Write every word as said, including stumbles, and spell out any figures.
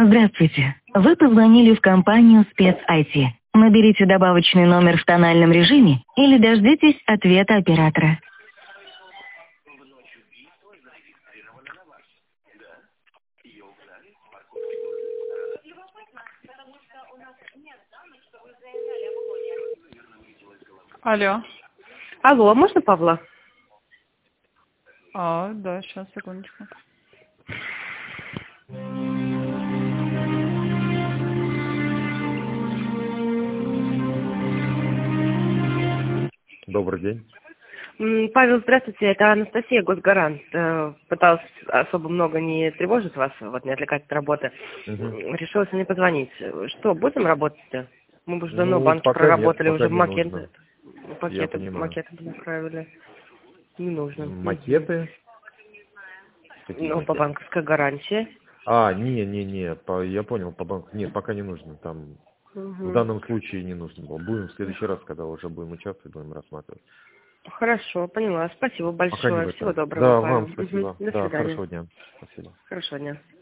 Здравствуйте. Вы позвонили в компанию спец-ай ти. Наберите добавочный номер в тональном режиме или дождитесь ответа оператора. Алло. Алло, можно Павла? А, да, сейчас, секундочку. Добрый день. М, Павел, здравствуйте, это Анастасия, Госгарант. Э, Пыталась особо много не тревожить вас, вот не отвлекать от работы. Угу. М, Решила сегодня позвонить. Что, будем работать-то? Мы бы уже давно Ну, банки пока нет, проработали, пока уже не макеты, нужно. Я пакеты, понимаю. макеты направили. Не нужно. Макеты? Какие Ну, по макеты? банковской гарантии. А, не-не-не, по- я понял, по банку. Нет, пока не нужно. Там в Мгм. данном случае не нужно было. Будем в следующий раз, когда уже будем участвовать, будем рассматривать. Хорошо, поняла. Спасибо Пока не в большое. Всего этом. доброго, Да, Павел. вам Мгм. спасибо. До Да, свидания. хорошего дня. Спасибо. Хорошего дня.